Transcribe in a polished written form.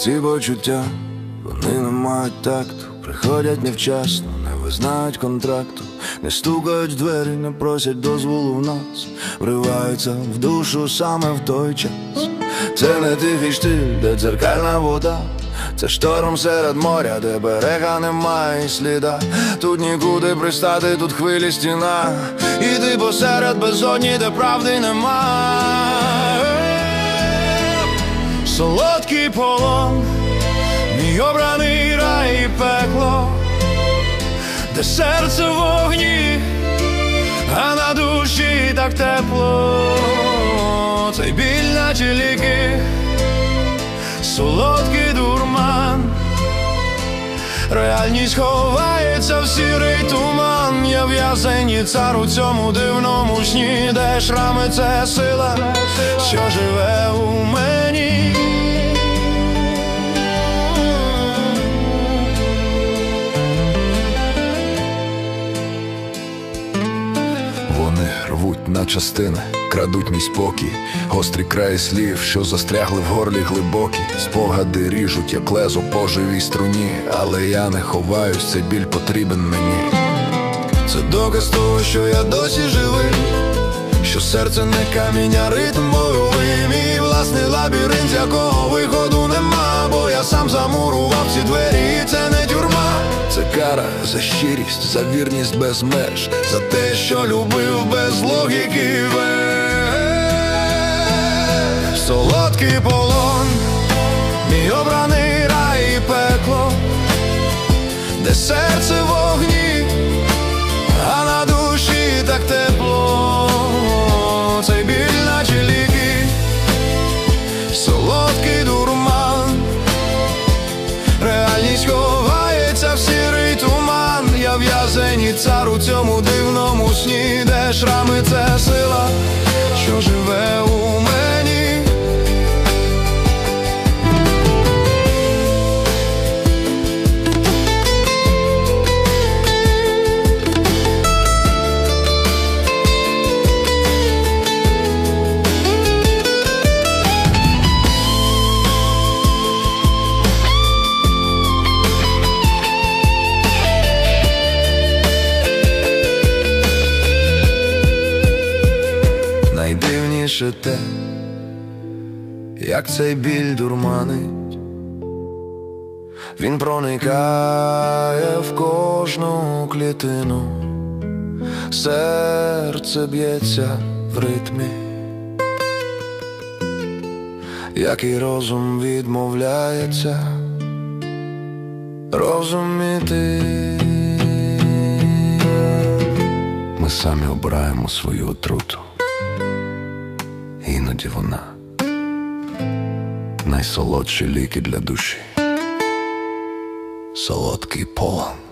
Ці почуття, вони не мають такту, приходять невчасно, не визнають контракту, не стукають в двері, не просять дозволу в нас, вриваються в душу саме в той час. Це не тихий штиль, де дзеркальна вода, це шторм серед моря, де берега немає і сліда. Тут нікуди пристати, тут хвилі стіна, і ти посеред безодні, де правди нема. Солодкий полон, мій обраний рай і пекло, де серце в вогні, а на душі так тепло. Цей біль наче ліки, солодкий дурман, реальність ховається в сірий туман. Я в'язень цар у цьому дивному сні, де шрами — це сила, що живе у мені. Вони рвуть на частини, крадуть мій спокій, гострі краї слів, що застрягли в горлі глибокі. Спогади ріжуть, як лезо по живій струні, але я не ховаюсь, цей біль потрібен мені. Це доказ того, що я досі живий, що серце не камінь, а ритм бойовий. Мій власний лабіринт, з якого виходу нема, бо я сам замурував ці двері, і це не тюрма. Це кара за щирість, за вірність без меж, за те, що любив без логіки весь. Солодкий полон, мій обраний рай і пекло, де серце в вогні, а на душі так тепло. Цей біль наче ліки, солодкий дурман, реальність ховається в сірий туман. Я в'язень цар у цьому дивному сні, де шрами — це сила, що живе у мені. Найдивніше те, як цей біль дурманить, він проникає в кожну клітину, серце б'ється в ритмі, який розум відмовляється розуміти. ми самі обираємо свою отруту. Іноді вона найсолодші ліки для душі. Солодкий полон.